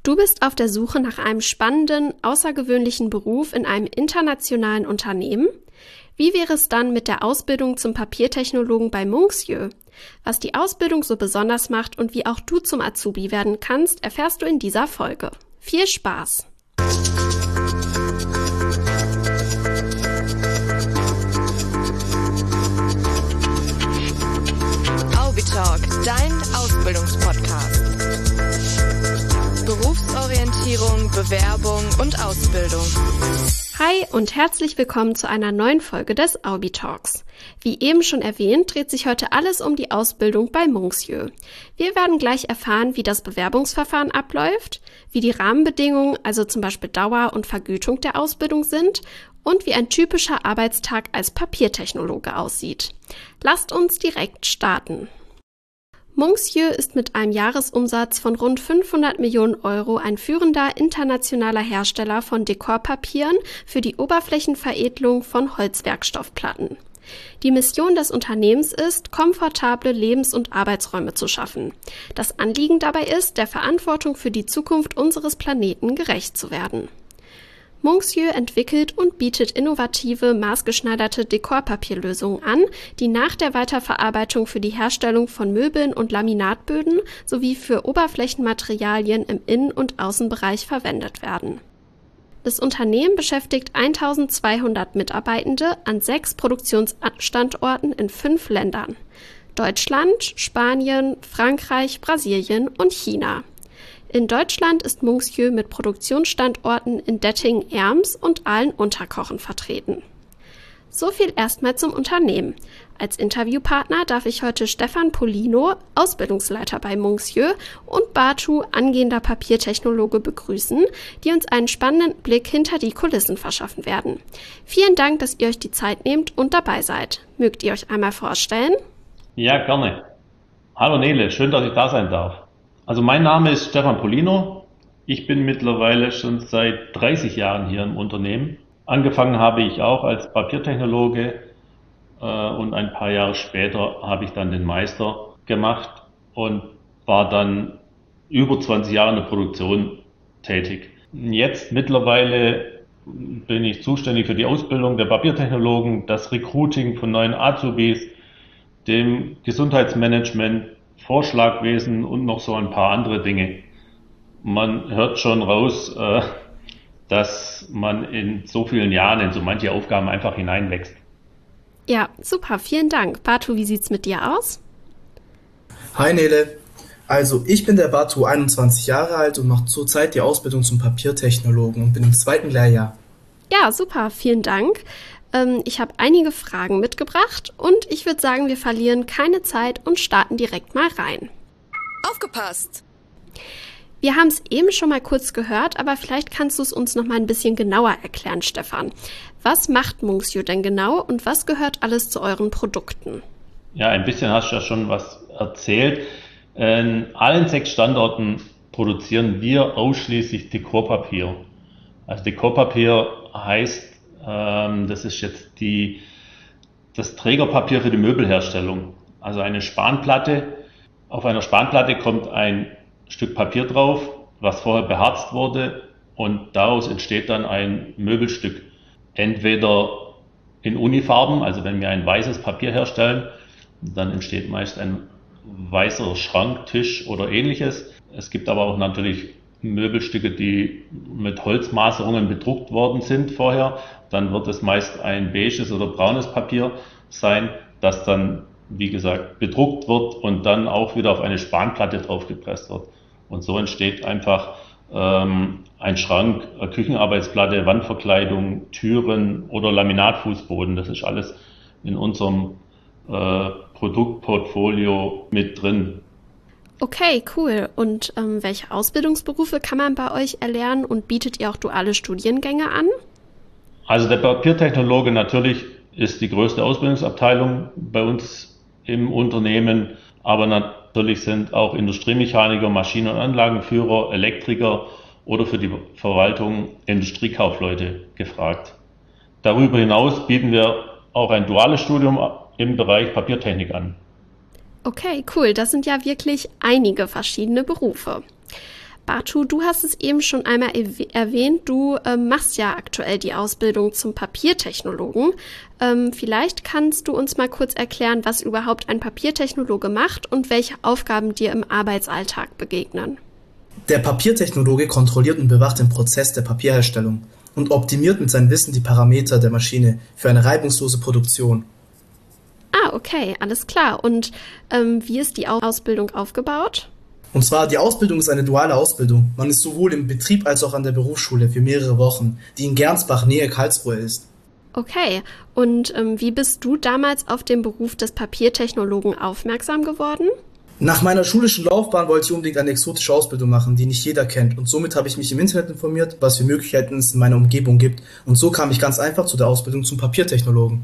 Du bist auf der Suche nach einem spannenden, außergewöhnlichen Beruf in einem internationalen Unternehmen? Wie wäre es dann mit der Ausbildung zum Papiertechnologen bei Monksieu? Was die Ausbildung so besonders macht und wie auch du zum Azubi werden kannst, erfährst du in dieser Folge. Viel Spaß! Talk, dein Ausbildungspodcast. Berufsorientierung, Bewerbung und Ausbildung. Hi und herzlich willkommen zu einer neuen Folge des Aubi Talks. Wie eben schon erwähnt, dreht sich heute alles um die Ausbildung bei Monksieu. Wir werden gleich erfahren, wie das Bewerbungsverfahren abläuft, wie die Rahmenbedingungen, also zum Beispiel Dauer und Vergütung der Ausbildung sind und wie ein typischer Arbeitstag als Papiertechnologe aussieht. Lasst uns direkt starten. Monksieu ist mit einem Jahresumsatz von rund 500 Millionen Euro ein führender internationaler Hersteller von Dekorpapieren für die Oberflächenveredelung von Holzwerkstoffplatten. Die Mission des Unternehmens ist, komfortable Lebens- und Arbeitsräume zu schaffen. Das Anliegen dabei ist, der Verantwortung für die Zukunft unseres Planeten gerecht zu werden. Monksieu entwickelt und bietet innovative, maßgeschneiderte Dekorpapierlösungen an, die nach der Weiterverarbeitung für die Herstellung von Möbeln und Laminatböden sowie für Oberflächenmaterialien im Innen- und Außenbereich verwendet werden. Das Unternehmen beschäftigt 1200 Mitarbeitende an 6 Produktionsstandorten in 5 Ländern: Deutschland, Spanien, Frankreich, Brasilien und China. In Deutschland ist Monksieu mit Produktionsstandorten in Dettingen-Erms und Aalen-Unterkochen vertreten. So viel erstmal zum Unternehmen. Als Interviewpartner darf ich heute Stefan Polino, Ausbildungsleiter bei Monksieu, und Batu, angehender Papiertechnologe, begrüßen, die uns einen spannenden Blick hinter die Kulissen verschaffen werden. Vielen Dank, dass ihr euch die Zeit nehmt und dabei seid. Mögt ihr euch einmal vorstellen? Ja, gerne. Hallo Nele, schön, dass ich da sein darf. Also mein Name ist Stefan Polino. Ich bin mittlerweile schon seit 30 Jahren hier im Unternehmen. Angefangen habe ich auch als Papiertechnologe und ein paar Jahre später habe ich dann den Meister gemacht und war dann über 20 Jahre in der Produktion tätig. Jetzt mittlerweile bin ich zuständig für die Ausbildung der Papiertechnologen, das Recruiting von neuen Azubis, dem Gesundheitsmanagement, Vorschlagwesen und noch so ein paar andere Dinge. Man hört schon raus, dass man in so vielen Jahren in so manche Aufgaben einfach hineinwächst. Ja, super, vielen Dank. Batu, wie sieht's mit dir aus? Hi Nele, also ich bin der Batu, 21 Jahre alt und mache zurzeit die Ausbildung zum Papiertechnologen und bin im 2. Lehrjahr. Ja, super, vielen Dank. Ich habe einige Fragen mitgebracht und ich würde sagen, wir verlieren keine Zeit und starten direkt mal rein. Aufgepasst! Wir haben es eben schon mal kurz gehört, aber vielleicht kannst du es uns noch mal ein bisschen genauer erklären, Stefan. Was macht Monksieu denn genau und was gehört alles zu euren Produkten? Ja, ein bisschen hast du ja schon was erzählt. In allen 6 Standorten produzieren wir ausschließlich Dekorpapier. Also Dekorpapier heißt, das ist jetzt das Trägerpapier für die Möbelherstellung. Also eine Spanplatte. Auf einer Spanplatte kommt ein Stück Papier drauf, was vorher beharzt wurde, und daraus entsteht dann ein Möbelstück. Entweder in Unifarben, also wenn wir ein weißes Papier herstellen, dann entsteht meist ein weißer Schrank, Tisch oder ähnliches. Es gibt aber auch natürlich Möbelstücke, die mit Holzmaserungen bedruckt worden sind vorher. Dann wird es meist ein beiges oder braunes Papier sein, das dann, wie gesagt, bedruckt wird und dann auch wieder auf eine Spanplatte draufgepresst wird. Und so entsteht einfach ein Schrank, eine Küchenarbeitsplatte, Wandverkleidung, Türen oder Laminatfußboden. Das ist alles in unserem Produktportfolio mit drin. Okay, cool. Und welche Ausbildungsberufe kann man bei euch erlernen und bietet ihr auch duale Studiengänge an? Also der Papiertechnologe natürlich ist die größte Ausbildungsabteilung bei uns im Unternehmen, aber natürlich sind auch Industriemechaniker, Maschinen- und Anlagenführer, Elektriker oder für die Verwaltung Industriekaufleute gefragt. Darüber hinaus bieten wir auch ein duales Studium im Bereich Papiertechnik an. Okay, cool. Das sind ja wirklich einige verschiedene Berufe. Bartu, du hast es eben schon einmal erwähnt, du machst ja aktuell die Ausbildung zum Papiertechnologen. Vielleicht kannst du uns mal kurz erklären, was überhaupt ein Papiertechnologe macht und welche Aufgaben dir im Arbeitsalltag begegnen. Der Papiertechnologe kontrolliert und bewacht den Prozess der Papierherstellung und optimiert mit seinem Wissen die Parameter der Maschine für eine reibungslose Produktion. Ah, okay, alles klar. Und wie ist die Ausbildung aufgebaut? Und zwar, die Ausbildung ist eine duale Ausbildung. Man ist sowohl im Betrieb als auch an der Berufsschule für mehrere Wochen, die in Gernsbach, Nähe Karlsruhe ist. Okay, und wie bist du damals auf den Beruf des Papiertechnologen aufmerksam geworden? Nach meiner schulischen Laufbahn wollte ich unbedingt eine exotische Ausbildung machen, die nicht jeder kennt. Und somit habe ich mich im Internet informiert, was für Möglichkeiten es in meiner Umgebung gibt. Und so kam ich ganz einfach zu der Ausbildung zum Papiertechnologen.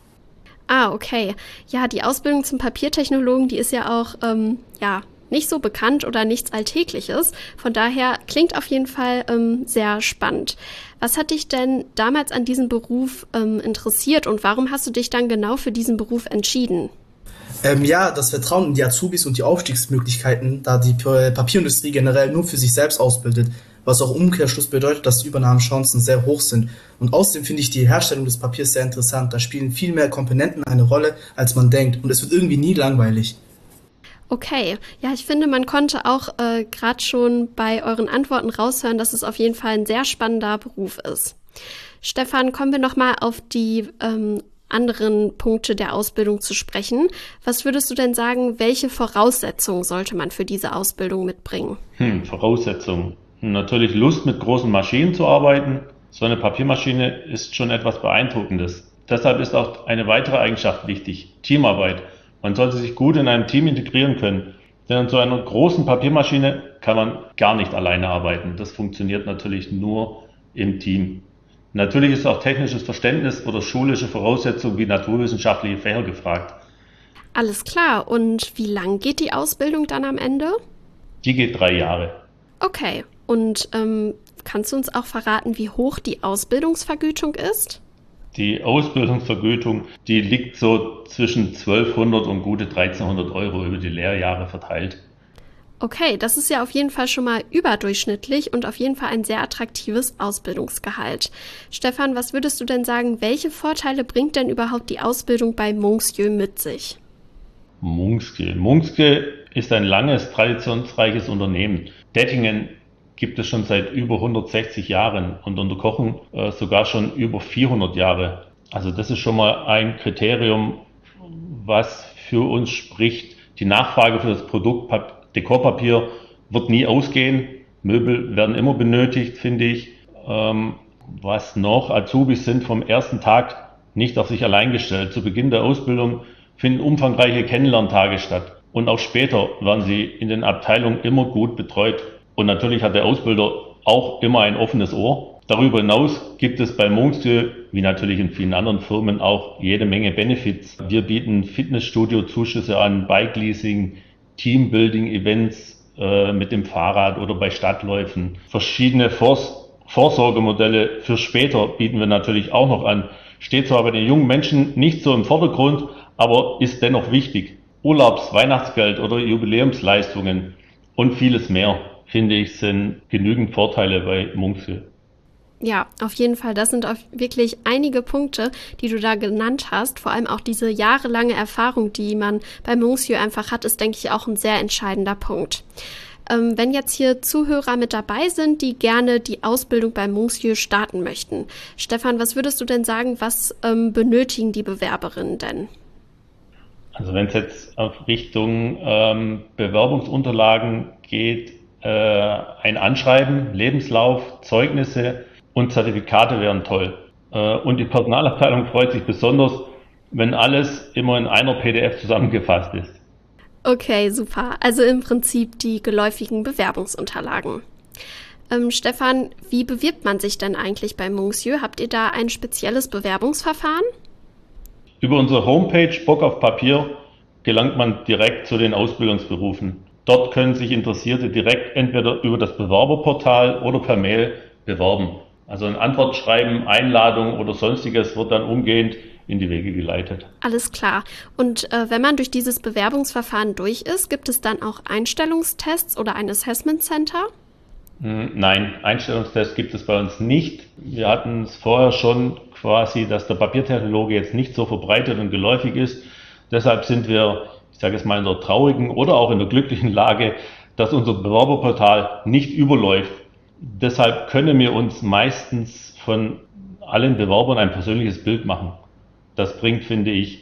Ah, okay. Ja, die Ausbildung zum Papiertechnologen, die ist ja auch, nicht so bekannt oder nichts Alltägliches. Von daher klingt auf jeden Fall sehr spannend. Was hat dich denn damals an diesem Beruf interessiert und warum hast du dich dann genau für diesen Beruf entschieden? Das Vertrauen in die Azubis und die Aufstiegsmöglichkeiten, da die Papierindustrie generell nur für sich selbst ausbildet, was auch im Umkehrschluss bedeutet, dass die Übernahmechancen sehr hoch sind. Und außerdem finde ich die Herstellung des Papiers sehr interessant. Da spielen viel mehr Komponenten eine Rolle, als man denkt. Und es wird irgendwie nie langweilig. Okay, ja, ich finde, man konnte auch gerade schon bei euren Antworten raushören, dass es auf jeden Fall ein sehr spannender Beruf ist. Stefan, kommen wir nochmal auf die anderen Punkte der Ausbildung zu sprechen. Was würdest du denn sagen, welche Voraussetzungen sollte man für diese Ausbildung mitbringen? Voraussetzungen. Natürlich Lust, mit großen Maschinen zu arbeiten. So eine Papiermaschine ist schon etwas Beeindruckendes. Deshalb ist auch eine weitere Eigenschaft wichtig: Teamarbeit. Man sollte sich gut in einem Team integrieren können. Denn an so einer großen Papiermaschine kann man gar nicht alleine arbeiten. Das funktioniert natürlich nur im Team. Natürlich ist auch technisches Verständnis oder schulische Voraussetzungen wie naturwissenschaftliche Fächer gefragt. Alles klar. Und wie lang geht die Ausbildung dann am Ende? Die geht 3 Jahre. Okay. Und kannst du uns auch verraten, wie hoch die Ausbildungsvergütung ist? Die Ausbildungsvergütung, die liegt so zwischen 1.200 und gute 1.300 Euro über die Lehrjahre verteilt. Okay, das ist ja auf jeden Fall schon mal überdurchschnittlich und auf jeden Fall ein sehr attraktives Ausbildungsgehalt. Stefan, was würdest du denn sagen, welche Vorteile bringt denn überhaupt die Ausbildung bei Munksjö mit sich? Munksjö ist ein langes, traditionsreiches Unternehmen. Dettingen gibt es schon seit über 160 Jahren und Unterkochen sogar schon über 400 Jahre. Also das ist schon mal ein Kriterium, was für uns spricht. Die Nachfrage für das Produkt Dekorpapier wird nie ausgehen. Möbel werden immer benötigt, finde ich. Was noch? Azubis sind vom ersten Tag nicht auf sich allein gestellt. Zu Beginn der Ausbildung finden umfangreiche Kennenlerntage statt. Und auch später werden sie in den Abteilungen immer gut betreut. Und natürlich hat der Ausbilder auch immer ein offenes Ohr. Darüber hinaus gibt es bei Munksjö, wie natürlich in vielen anderen Firmen, auch jede Menge Benefits. Wir bieten Fitnessstudio-Zuschüsse an, Bike-Leasing, Teambuilding-Events mit dem Fahrrad oder bei Stadtläufen. Verschiedene Vorsorgemodelle für später bieten wir natürlich auch noch an. Steht zwar bei den jungen Menschen nicht so im Vordergrund, aber ist dennoch wichtig. Urlaubs-, Weihnachtsgeld oder Jubiläumsleistungen und vieles mehr, finde ich, sind genügend Vorteile bei Munksjö. Ja, auf jeden Fall. Das sind auch wirklich einige Punkte, die du da genannt hast. Vor allem auch diese jahrelange Erfahrung, die man bei Munksjö einfach hat, ist, denke ich, auch ein sehr entscheidender Punkt. Wenn jetzt hier Zuhörer mit dabei sind, die gerne die Ausbildung bei Munksjö starten möchten. Stefan, was würdest du denn sagen, was benötigen die Bewerberinnen denn? Also wenn es jetzt auf Richtung Bewerbungsunterlagen geht, ein Anschreiben, Lebenslauf, Zeugnisse und Zertifikate wären toll. Und die Personalabteilung freut sich besonders, wenn alles immer in einer PDF zusammengefasst ist. Okay, super. Also im Prinzip die geläufigen Bewerbungsunterlagen. Stefan, wie bewirbt man sich denn eigentlich bei Munksjö? Habt ihr da ein spezielles Bewerbungsverfahren? Über unsere Homepage Bock auf Papier gelangt man direkt zu den Ausbildungsberufen. Dort können sich Interessierte direkt entweder über das Bewerberportal oder per Mail bewerben. Also ein Antwortschreiben, Einladung oder sonstiges wird dann umgehend in die Wege geleitet. Alles klar. Und wenn man durch dieses Bewerbungsverfahren durch ist, gibt es dann auch Einstellungstests oder ein Assessment Center? Nein, Einstellungstest gibt es bei uns nicht. Wir hatten es vorher schon quasi, dass der Papiertechnologe jetzt nicht so verbreitet und geläufig ist. Deshalb sind wir, ich sage jetzt mal, in der traurigen oder auch in der glücklichen Lage, dass unser Bewerberportal nicht überläuft. Deshalb können wir uns meistens von allen Bewerbern ein persönliches Bild machen. Das bringt, finde ich,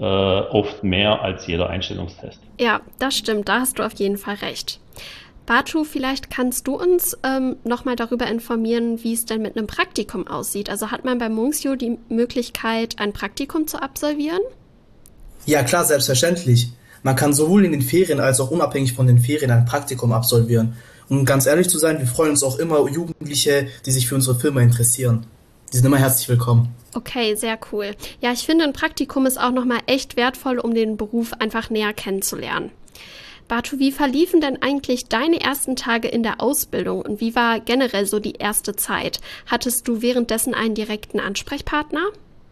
oft mehr als jeder Einstellungstest. Ja, das stimmt, da hast du auf jeden Fall recht. Batu, vielleicht kannst du uns nochmal darüber informieren, wie es denn mit einem Praktikum aussieht. Also hat man bei Munksjö die Möglichkeit, ein Praktikum zu absolvieren? Ja, klar, selbstverständlich. Man kann sowohl in den Ferien als auch unabhängig von den Ferien ein Praktikum absolvieren. Und um ganz ehrlich zu sein, wir freuen uns auch immer Jugendliche, die sich für unsere Firma interessieren. Die sind immer herzlich willkommen. Okay, sehr cool. Ja, ich finde, ein Praktikum ist auch nochmal echt wertvoll, um den Beruf einfach näher kennenzulernen. Batu, wie verliefen denn eigentlich deine ersten Tage in der Ausbildung und wie war generell so die erste Zeit? Hattest du währenddessen einen direkten Ansprechpartner?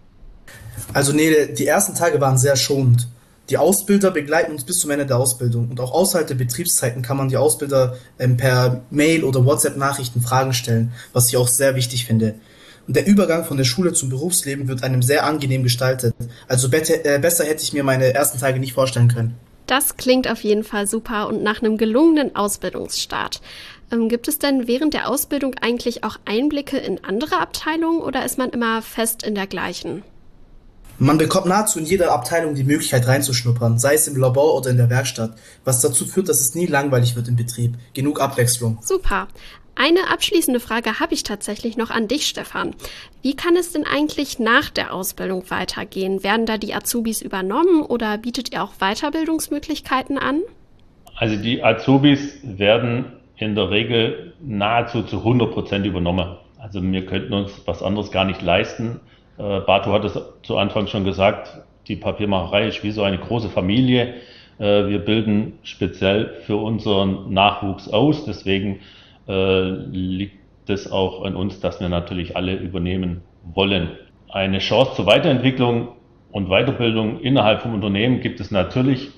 Also nee, die ersten Tage waren sehr schonend. Die Ausbilder begleiten uns bis zum Ende der Ausbildung und auch außerhalb der Betriebszeiten kann man die Ausbilder per Mail oder WhatsApp-Nachrichten Fragen stellen, was ich auch sehr wichtig finde. Und der Übergang von der Schule zum Berufsleben wird einem sehr angenehm gestaltet. Also besser hätte ich mir meine ersten Tage nicht vorstellen können. Das klingt auf jeden Fall super und nach einem gelungenen Ausbildungsstart. Gibt es denn während der Ausbildung eigentlich auch Einblicke in andere Abteilungen oder ist man immer fest in der gleichen? Man bekommt nahezu in jeder Abteilung die Möglichkeit reinzuschnuppern, sei es im Labor oder in der Werkstatt, was dazu führt, dass es nie langweilig wird im Betrieb. Genug Abwechslung. Super. Eine abschließende Frage habe ich tatsächlich noch an dich, Stefan. Wie kann es denn eigentlich nach der Ausbildung weitergehen? Werden da die Azubis übernommen oder bietet ihr auch Weiterbildungsmöglichkeiten an? Also die Azubis werden in der Regel nahezu zu 100% übernommen. Also wir könnten uns was anderes gar nicht leisten. Batu hat es zu Anfang schon gesagt, die Papiermacherei ist wie so eine große Familie. Wir bilden speziell für unseren Nachwuchs aus, deswegen liegt es auch an uns, dass wir natürlich alle übernehmen wollen. Eine Chance zur Weiterentwicklung und Weiterbildung innerhalb vom Unternehmen gibt es natürlich.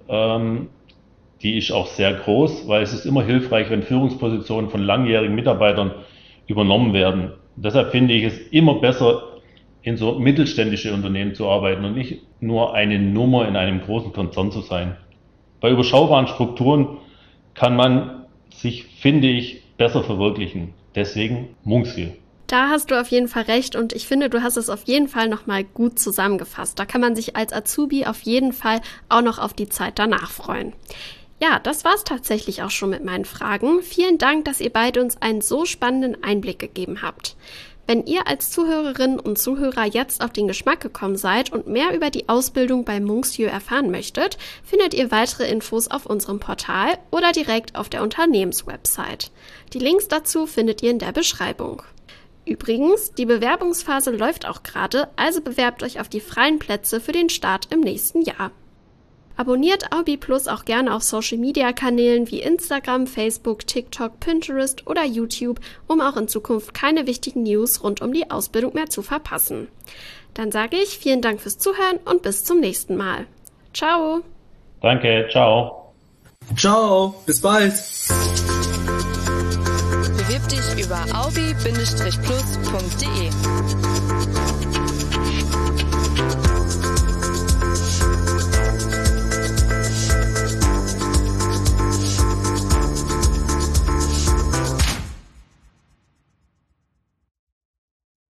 Die ist auch sehr groß, weil es ist immer hilfreich, wenn Führungspositionen von langjährigen Mitarbeitern übernommen werden. Deshalb finde ich es immer besser, in so mittelständische Unternehmen zu arbeiten und nicht nur eine Nummer in einem großen Konzern zu sein. Bei überschaubaren Strukturen kann man sich, finde ich, besser verwirklichen. Deswegen Munksjö. Da hast du auf jeden Fall recht und ich finde, du hast es auf jeden Fall nochmal gut zusammengefasst. Da kann man sich als Azubi auf jeden Fall auch noch auf die Zeit danach freuen. Ja, das war's tatsächlich auch schon mit meinen Fragen. Vielen Dank, dass ihr beide uns einen so spannenden Einblick gegeben habt. Wenn ihr als Zuhörerinnen und Zuhörer jetzt auf den Geschmack gekommen seid und mehr über die Ausbildung bei Munksjö erfahren möchtet, findet ihr weitere Infos auf unserem Portal oder direkt auf der Unternehmenswebsite. Die Links dazu findet ihr in der Beschreibung. Übrigens, die Bewerbungsphase läuft auch gerade, also bewerbt euch auf die freien Plätze für den Start im nächsten Jahr. Abonniert Aubi Plus auch gerne auf Social-Media-Kanälen wie Instagram, Facebook, TikTok, Pinterest oder YouTube, um auch in Zukunft keine wichtigen News rund um die Ausbildung mehr zu verpassen. Dann sage ich vielen Dank fürs Zuhören und bis zum nächsten Mal. Ciao! Danke, ciao! Ciao, bis bald! Bewirb dich über aubi-plus.de.